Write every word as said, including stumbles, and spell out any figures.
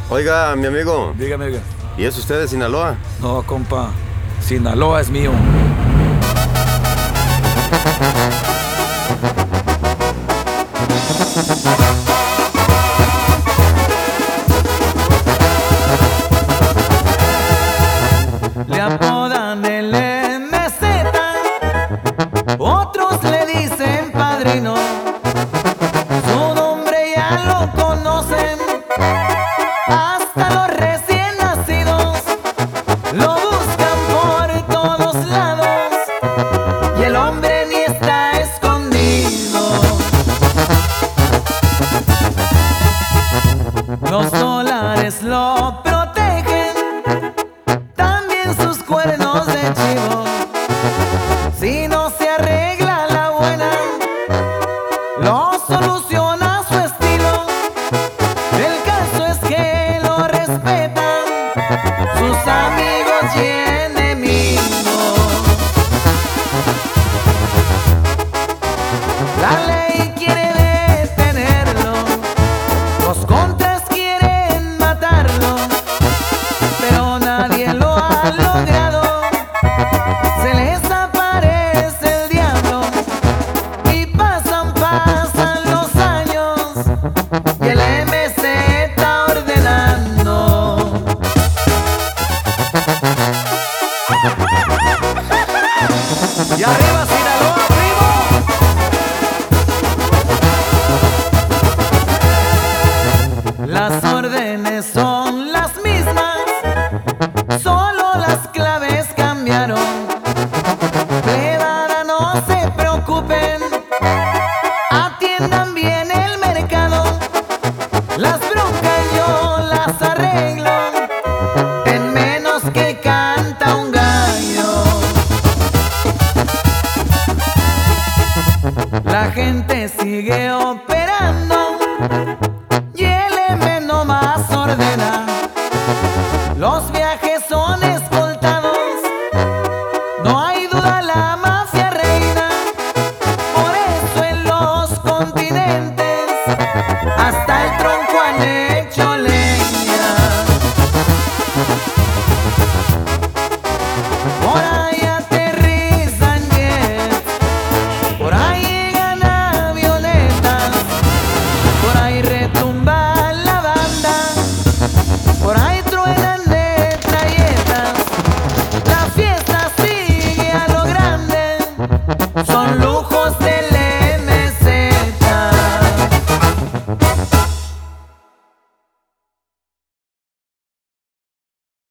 Oiga, mi amigo, Dígame, oiga. ¿y es usted de Sinaloa? No, compa. Sinaloa es mío. Le apodan el M Z, otros le dicen padrino. Su nombre ya lo conocen, hasta los recién nacidos lo buscan por todos lados, y el hombre ni está escondido. Los solares lo protegen, también sus cuernos de chivo. Si no se arregla la buena, lo soluciona a su estilo. El caso es que lo respetan sus amigos y enemigos. La ley quiere detenerlo, los contras quieren matarlo, pero nadie lo ha logrado. Se les aparece el diablo y pasan, pasan los años, y el M C está ordenando. Y arriba Sinaloa, primo. Las órdenes son